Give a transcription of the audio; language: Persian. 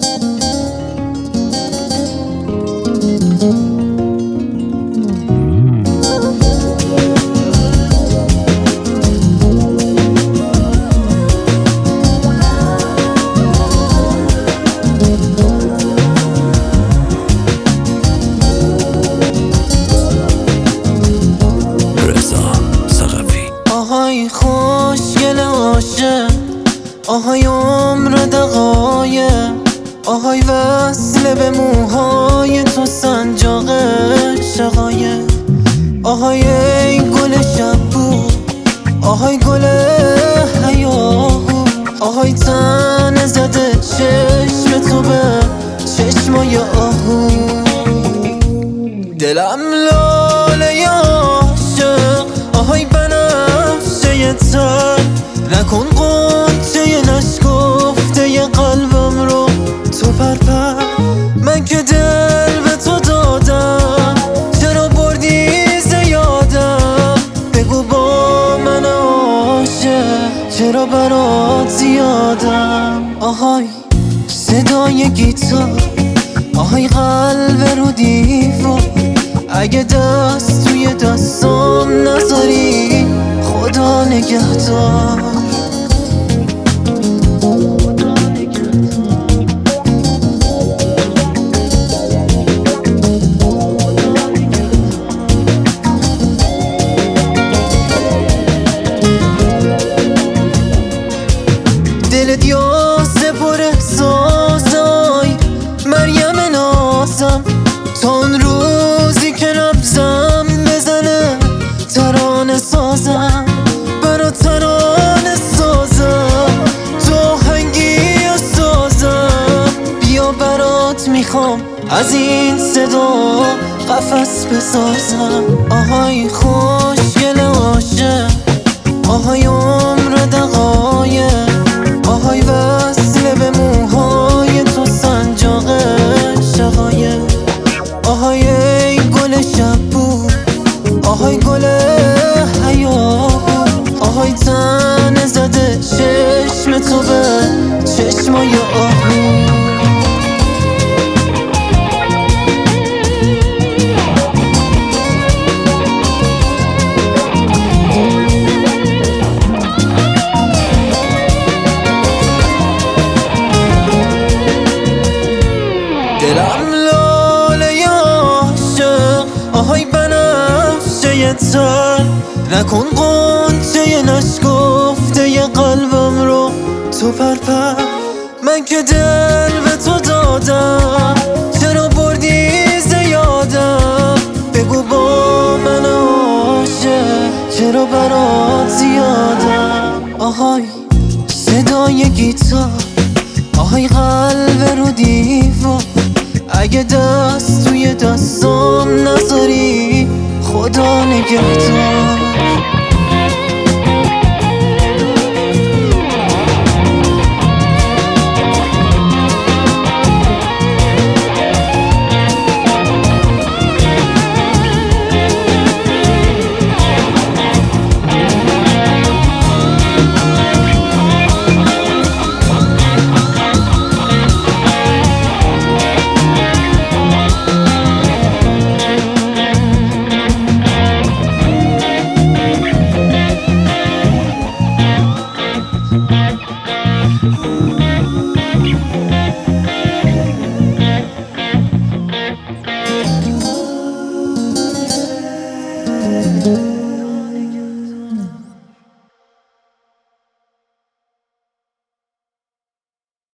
آهای خوشگل عاشق، آهای عمر دقایق، آهای وصل به موهای تو سنجاق شقایق، آهای ای گل شبو، آهای گل هیاهو، آهای تن زده چشم تو به چشمای آهو. دلم لاله عاشق، آهای بنفشه تر، نکن قنچه نشکفته قلبم رو تو پرپر. من که دل به تو دادم، چرا بردی زیادم؟ بگو با من عاشق، چرا برات زیادم؟ آهای صدای گیتار، آهای قلب رو دیوار، اگه دست توی دستام نذاری خدا نگهدار. دلت یاسه پر احساسای مریم نازم، تا اون روزی که نبزم بزنه ترانه سازم، برا ترانه سازم، تو آهنگی سازم. بیا برات میخوام از این صدا قفس بسازم. آهای خوشگل عاشق، آهای عمر دقایق، آهای وصل به موهای تو سنجاق شقایق، آهای ای گل شبو، آهای گل هیاهو، آهای تن زده چشم تو به چشمای آهو. دلم لاله عاشق، آهای بنفشه تر، نکن قنچه نشکفته قلبم رو تو پرپر. من که دل به تو دادم، چرا بردی زیادم؟ بگو با من عاشق، چرا برات زیادم؟ آهای صدای گیتار، آهای قلب رو دیوار، اگه دست توی دستام نذاری خدا نگهدار.